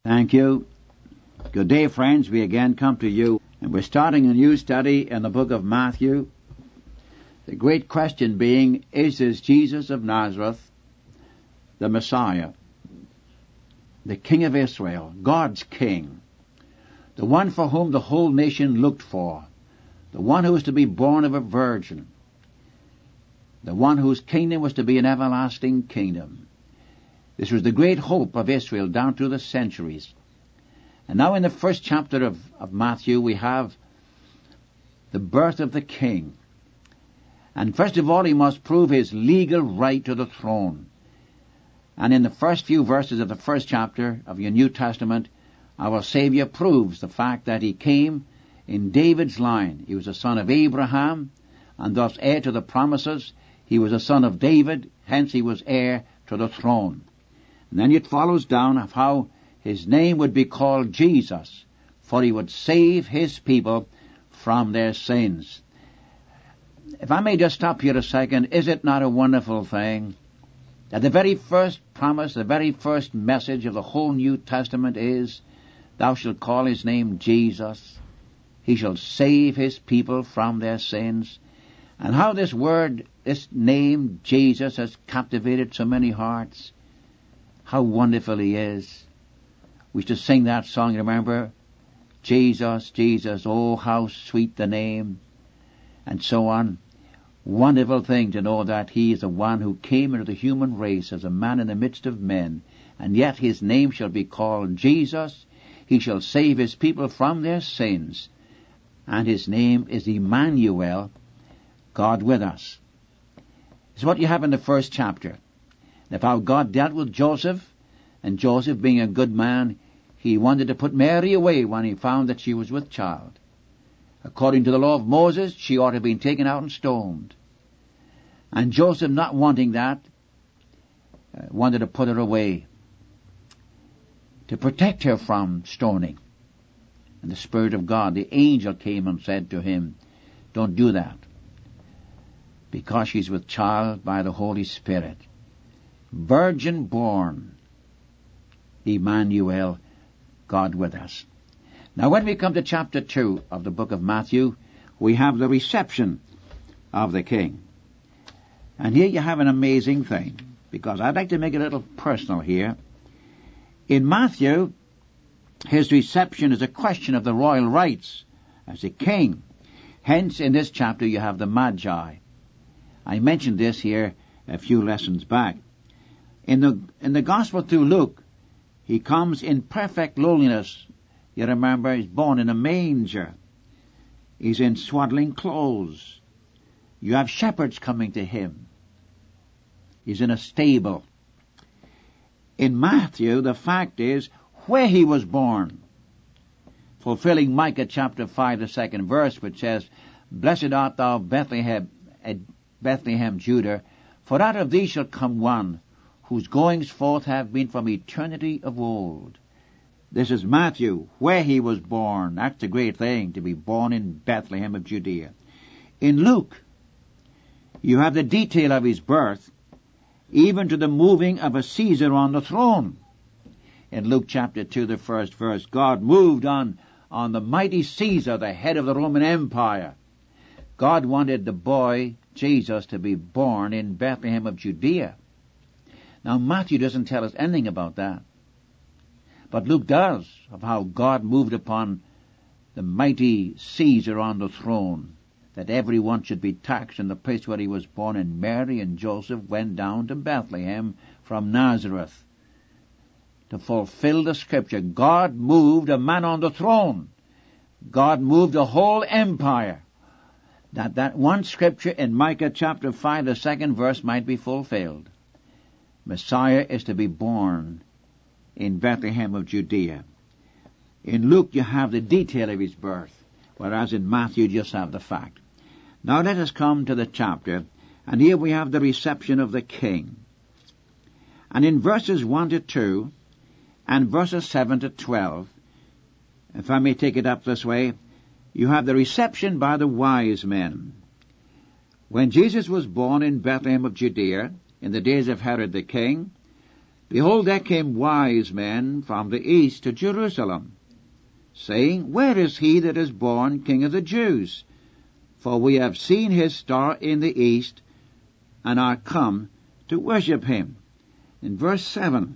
Thank you. Good day, friends. We again come to you, and we're starting a new study in the book of Matthew. The great question being, is this Jesus of Nazareth the Messiah, the King of Israel, God's King, the one for whom the whole nation looked for, the one who was to be born of a virgin, the one whose kingdom was to be an everlasting kingdom? This was the great hope of Israel down through the centuries. And now in the first chapter of Matthew we have the birth of the King. And first of all he must prove his legal right to the throne. And in the first few verses of the first chapter of your New Testament, our Savior proves the fact that he came in David's line. He was a son of Abraham, and thus heir to the promises. He was a son of David, hence he was heir to the throne. And then it follows down of how his name would be called Jesus, for he would save his people from their sins. If I may just stop here a second, is it not a wonderful thing that the very first promise, the very first message of the whole New Testament is, thou shalt call his name Jesus. He shall save his people from their sins. And how this word, this name, Jesus, has captivated so many hearts. How wonderful he is. We used to sing that song, remember? Jesus, Jesus, oh how sweet the name. And so on. Wonderful thing to know that he is the one who came into the human race as a man in the midst of men. And yet his name shall be called Jesus. He shall save his people from their sins. And his name is Emmanuel, God with us. It's what you have in the first chapter. Of how God dealt with Joseph, and Joseph, being a good man, he wanted to put Mary away when he found that she was with child. According to the law of Moses, she ought to have been taken out and stoned. And Joseph, not wanting that, wanted to put her away to protect her from stoning. And the Spirit of God, the angel, came and said to him, don't do that, because she's with child by the Holy Spirit. Virgin born, Emmanuel, God with us. Now when we come to chapter 2 of the book of Matthew, we have the reception of the King. And here you have an amazing thing, because I'd like to make it a little personal here. In Matthew, his reception is a question of the royal rights as a king. Hence, in this chapter you have the Magi. I mentioned this here a few lessons back. In the Gospel through Luke, he comes in perfect lowliness. You remember, he's born in a manger. He's in swaddling clothes. You have shepherds coming to him. He's in a stable. In Matthew, the fact is where he was born. Fulfilling Micah chapter 5, the second verse, which says, Blessed art thou, Bethlehem, Judah, for out of thee shall come one, whose goings forth have been from eternity of old. This is Matthew, where he was born. That's a great thing, to be born in Bethlehem of Judea. In Luke, you have the detail of his birth, even to the moving of a Caesar on the throne. In Luke chapter 2, the first verse, God moved on the mighty Caesar, the head of the Roman Empire. God wanted the boy, Jesus, to be born in Bethlehem of Judea. Now, Matthew doesn't tell us anything about that. But Luke does, of how God moved upon the mighty Caesar on the throne, that everyone should be taxed in the place where he was born, and Mary and Joseph went down to Bethlehem from Nazareth to fulfill the scripture. God moved a man on the throne. God moved a whole empire, that one scripture in Micah chapter 5, the second verse, might be fulfilled. Messiah is to be born in Bethlehem of Judea. In Luke you have the detail of his birth, whereas in Matthew you just have the fact. Now let us come to the chapter, and here we have the reception of the King. And in verses 1 to 2, and verses 7 to 12, if I may take it up this way, you have the reception by the wise men. When Jesus was born in Bethlehem of Judea, in the days of Herod the king, Behold, there came wise men from the east to Jerusalem, saying, Where is he that is born King of the Jews? For we have seen his star in the east, and are come to worship him. In verse 7,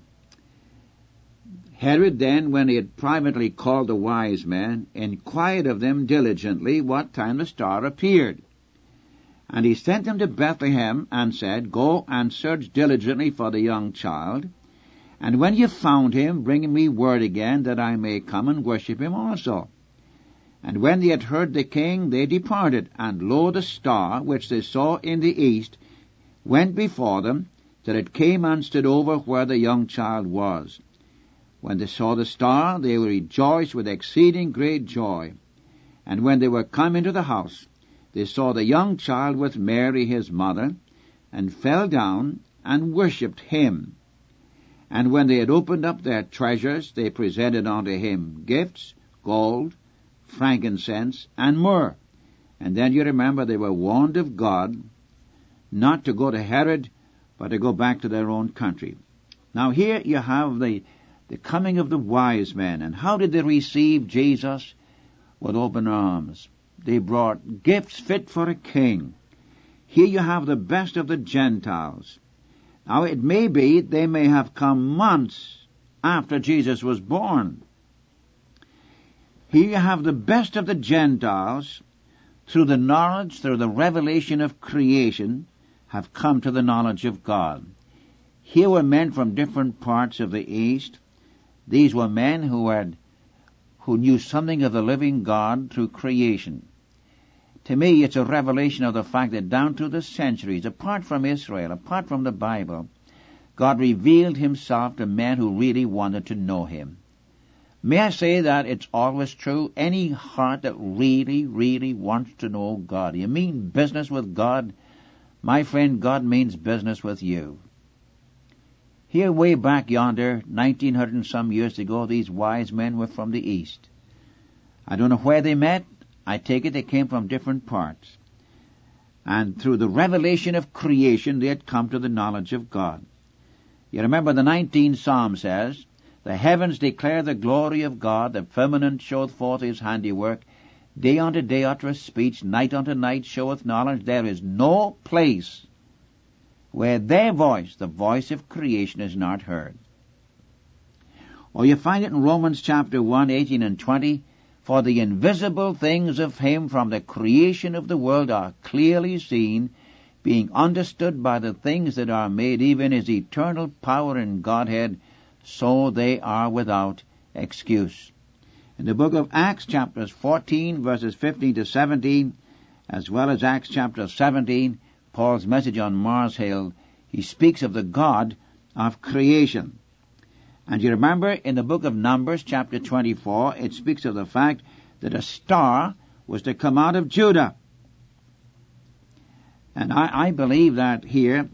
Herod then, when he had privately called the wise men, inquired of them diligently what time the star appeared. And he sent them to Bethlehem, and said, Go and search diligently for the young child, and when you found him, bring me word again, that I may come and worship him also. And when they had heard the king, they departed, and lo, the star, which they saw in the east, went before them, till it came and stood over where the young child was. When they saw the star, they rejoiced with exceeding great joy. And when they were come into the house, they saw the young child with Mary his mother, and fell down and worshipped him. And when they had opened up their treasures, they presented unto him gifts, gold, frankincense, and myrrh. And then you remember they were warned of God not to go to Herod, but to go back to their own country. Now here you have the coming of the wise men. And how did they receive Jesus? With open arms. They brought gifts fit for a king. Here you have the best of the Gentiles. Now it may be they may have come months after Jesus was born. Here you have the best of the Gentiles, through the knowledge, through the revelation of creation, have come to the knowledge of God. Here were men from different parts of the East. These were men who knew something of the living God through creation. To me, it's a revelation of the fact that down through the centuries, apart from Israel, apart from the Bible, God revealed himself to men who really wanted to know him. May I say that it's always true? Any heart that really, really wants to know God. You mean business with God? My friend, God means business with you. Here way back yonder, 1900 and some years ago, these wise men were from the East. I don't know where they met. I take it they came from different parts. And through the revelation of creation, they had come to the knowledge of God. You remember the 19th Psalm says, The heavens declare the glory of God, the firmament showeth forth his handiwork. Day unto day uttereth speech, night unto night showeth knowledge. There is no place where their voice, the voice of creation, is not heard. Or you find it in Romans chapter 1, 18 and 20, For the invisible things of him from the creation of the world are clearly seen, being understood by the things that are made, even his eternal power and Godhead, so they are without excuse. In the book of Acts, chapters 14, verses 15 to 17, as well as Acts chapter 17, Paul's message on Mars Hill, he speaks of the God of creation. And you remember in the book of Numbers, chapter 24, it speaks of the fact that a star was to come out of Judah. And I believe that here,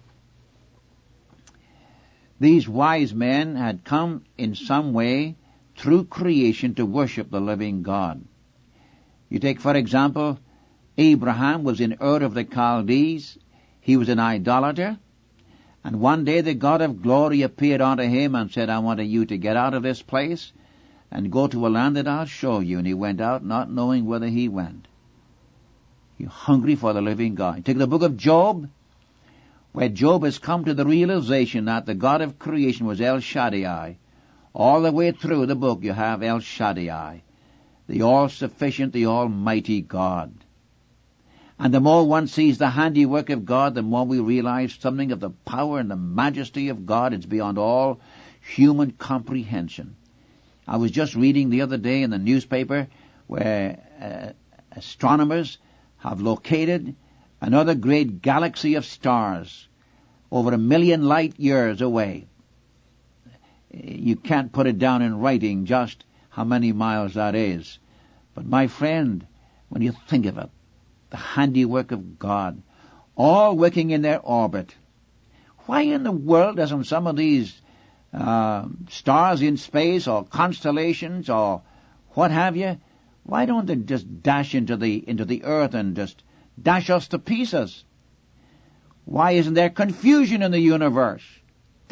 these wise men had come in some way through creation to worship the living God. You take, for example, Abraham was in Ur of the Chaldees. He was an idolater. And one day the God of glory appeared unto him and said, I want you to get out of this place and go to a land that I'll show you. And he went out not knowing whither he went. You're hungry for the living God. Take the book of Job, where Job has come to the realization that the God of creation was El Shaddai. All the way through the book you have El Shaddai, the all-sufficient, the almighty God. And the more one sees the handiwork of God, the more we realize something of the power and the majesty of God. It's beyond all human comprehension. I was just reading the other day in the newspaper where astronomers have located another great galaxy of stars over 1 million light years away. You can't put it down in writing just how many miles that is. But my friend, when you think of it, the handiwork of God, all working in their orbit. Why in the world doesn't some of these stars in space or constellations or what have you, why don't they just dash into the earth and just dash us to pieces? Why isn't there confusion in the universe?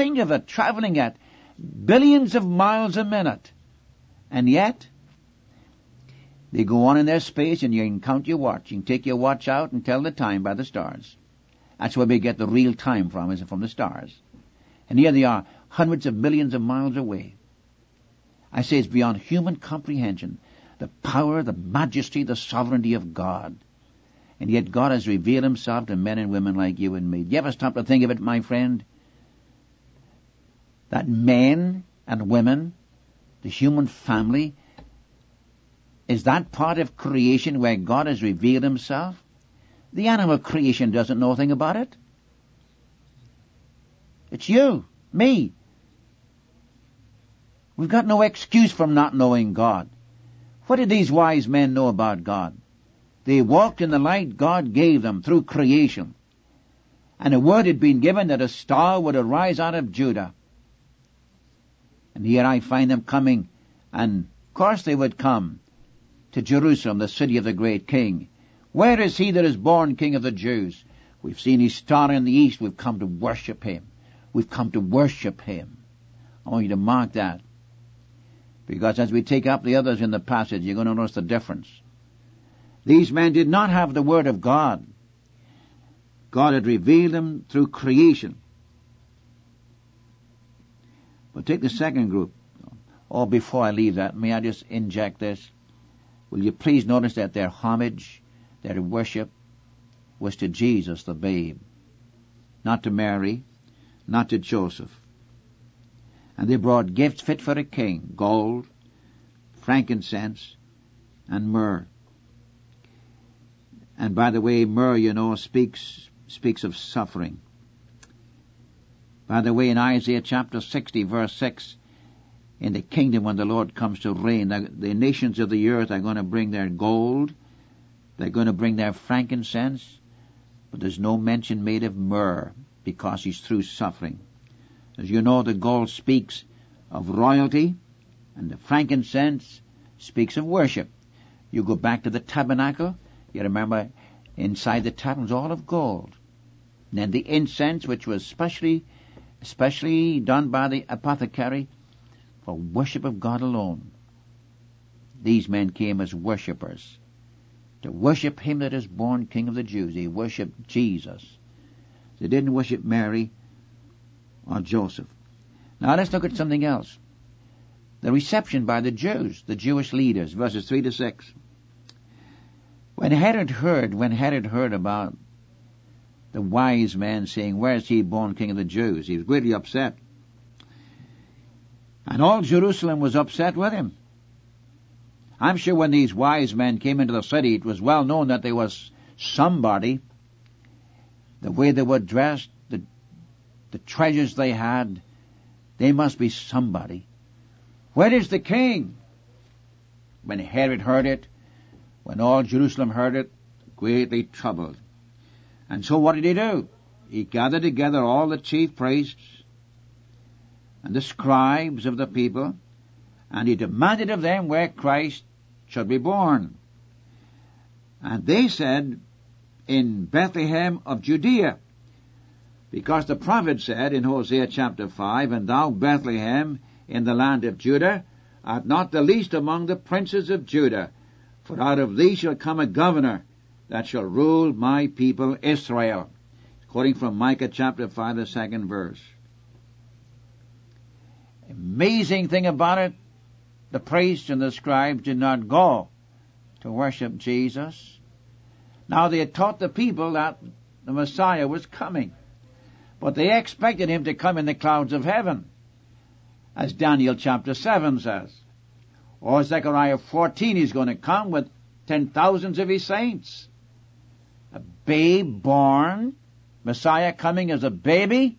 Think of it, traveling at billions of miles a minute. And yet, they go on in their space, and you can count your watch. You can take your watch out and tell the time by the stars. That's where we get the real time from, is from the stars. And here they are, hundreds of millions of miles away. I say it's beyond human comprehension. The power, the majesty, the sovereignty of God. And yet God has revealed himself to men and women like you and me. Do you ever stop to think of it, my friend? That men and women, the human family, is that part of creation where God has revealed himself? The animal creation doesn't know anything about it. It's you, me. We've got no excuse from not knowing God. What did these wise men know about God? They walked in the light God gave them through creation. And a word had been given that a star would arise out of Judah. And here I find them coming, and of course they would come to Jerusalem, the city of the great King. Where is he that is born King of the Jews? We've seen his star in the east. We've come to worship him. We've come to worship him. I want you to mark that. Because as we take up the others in the passage, you're going to notice the difference. These men did not have the Word of God. God had revealed them through creation. But take the second group. Oh, before I leave that, may I just inject this? Will you please notice that their homage, their worship, was to Jesus, the babe. Not to Mary, not to Joseph. And they brought gifts fit for a king, gold, frankincense, and myrrh. And by the way, myrrh, you know, speaks of suffering. By the way, in Isaiah chapter 60, verse 6, in the kingdom when the Lord comes to reign, the nations of the earth are going to bring their gold, they're going to bring their frankincense, but there's no mention made of myrrh, because he's through suffering. As you know, the gold speaks of royalty, and the frankincense speaks of worship. You go back to the tabernacle, you remember inside the tabernacle was all of gold. And then the incense, which was especially done by the apothecary for worship of God alone. These men came as worshippers, to worship him that is born King of the Jews. They worshiped Jesus. They didn't worship Mary or Joseph. Now let's look at something else. The reception by the Jews, the Jewish leaders, verses 3 to 6. When Herod heard about the wise men saying, "Where is he born King of the Jews?" he was greatly upset. And all Jerusalem was upset with him. I'm sure when these wise men came into the city, it was well known that there was somebody. The way they were dressed, the treasures they had, they must be somebody. Where is the king? When Herod heard it, when all Jerusalem heard it, greatly troubled. And so what did he do? He gathered together all the chief priests and the scribes of the people, and he demanded of them where Christ should be born. And they said, "In Bethlehem of Judea," because the prophet said in Hosea chapter 5, "And thou, Bethlehem, in the land of Judah, art not the least among the princes of Judah, for out of thee shall come a governor that shall rule my people Israel." Quoting from Micah chapter 5, the 2nd verse. Amazing thing about it, the priests and the scribes did not go to worship Jesus. Now they had taught the people that the Messiah was coming, but they expected him to come in the clouds of heaven, as Daniel chapter 7 says. Or Zechariah 14, he's going to come with 10,000s of his saints. A babe born, Messiah coming as a baby.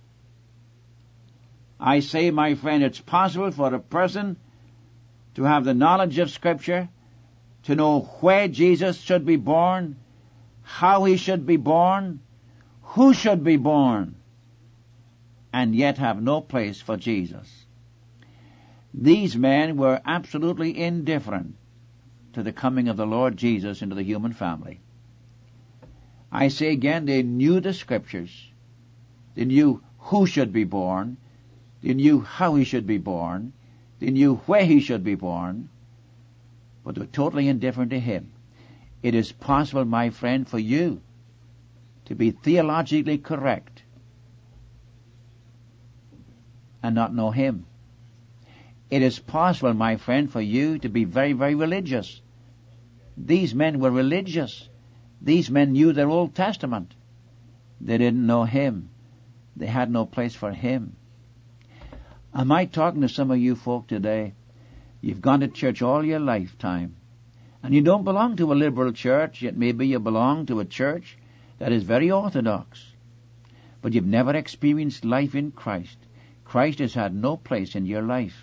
I say, my friend, it's possible for a person to have the knowledge of Scripture, to know where Jesus should be born, how he should be born, who should be born, and yet have no place for Jesus. These men were absolutely indifferent to the coming of the Lord Jesus into the human family. I say again, they knew the Scriptures. They knew who should be born. They knew how he should be born. They knew where he should be born. But they were totally indifferent to him. It is possible, my friend, for you to be theologically correct and not know him. It is possible, my friend, for you to be very, very religious. These men were religious. These men knew their Old Testament. They didn't know him. They had no place for him. Am I talking to some of you folk today? You've gone to church all your lifetime, and you don't belong to a liberal church, yet maybe you belong to a church that is very orthodox. But you've never experienced life in Christ. Christ has had no place in your life.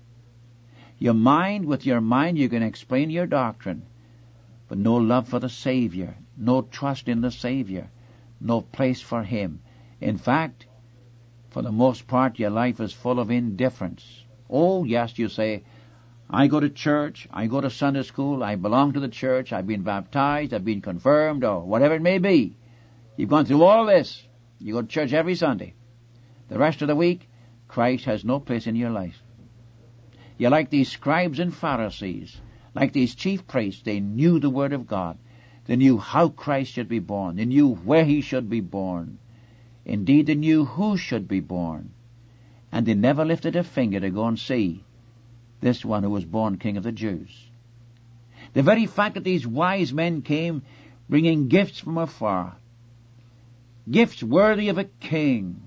With your mind, you can explain your doctrine, but no love for the Savior, no trust in the Savior, no place for him. In fact, for the most part, your life is full of indifference. Oh, yes, you say, I go to church, I go to Sunday school, I belong to the church, I've been baptized, I've been confirmed, or whatever it may be. You've gone through all this. You go to church every Sunday. The rest of the week, Christ has no place in your life. You're like these scribes and Pharisees, like these chief priests. They knew the Word of God. They knew how Christ should be born. They knew where he should be born. Indeed, they knew who should be born. And they never lifted a finger to go and see this one who was born King of the Jews. The very fact that these wise men came bringing gifts from afar, gifts worthy of a king,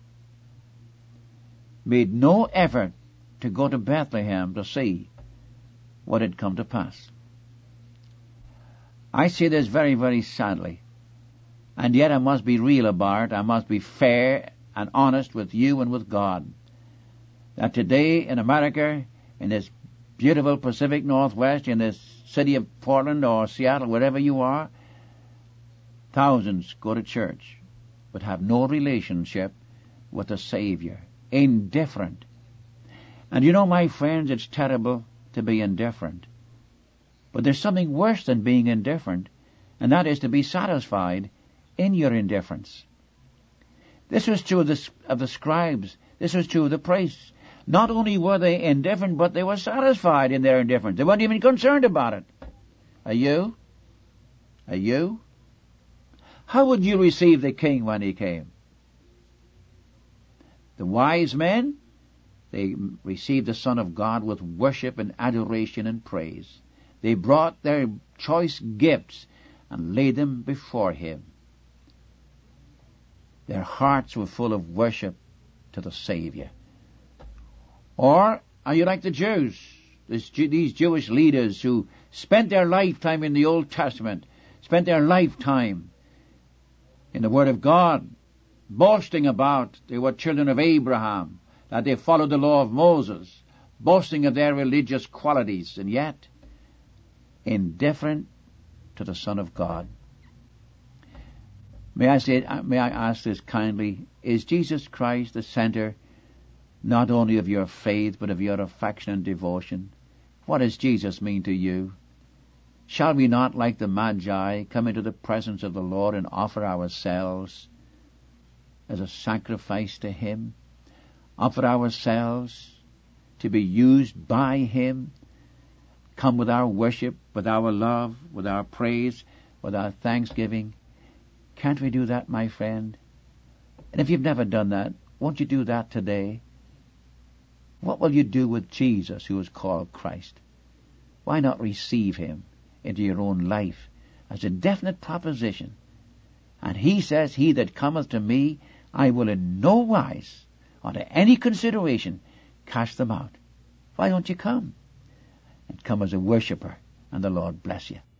made no effort to go to Bethlehem to see what had come to pass. I say this very, very sadly, and yet I must be real about it. I must be fair and honest with you and with God, that today in America, in this beautiful Pacific Northwest, in this city of Portland or Seattle, wherever you are, thousands go to church but have no relationship with the Savior, indifferent. And you know, my friends, it's terrible to be indifferent. But there's something worse than being indifferent, and that is to be satisfied in your indifference. This was true of the scribes. This was true of the priests. Not only were they indifferent, but they were satisfied in their indifference. They weren't even concerned about it. Are you? Are you? How would you receive the king when he came? The wise men, they received the Son of God with worship and adoration and praise. They brought their choice gifts and laid them before him. Their hearts were full of worship to the Savior. Or are you like the Jews, these Jewish leaders who spent their lifetime in the Old Testament, spent their lifetime in the Word of God, boasting about they were children of Abraham, that they followed the law of Moses, boasting of their religious qualities, and yet indifferent to the Son of God. May I ask this kindly, is Jesus Christ the center not only of your faith, but of your affection and devotion? What does Jesus mean to you? Shall we not, like the Magi, come into the presence of the Lord and offer ourselves as a sacrifice to him? Offer ourselves to be used by him? Come with our worship, with our love, with our praise, with our thanksgiving. Can't we do that, my friend? And if you've never done that, won't you do that today? What will you do with Jesus, who is called Christ? Why not receive him into your own life as a definite proposition? And he says, he that cometh to me, I will in no wise, under any consideration, cast them out. Why don't you come? And come as a worshipper, and the Lord bless you.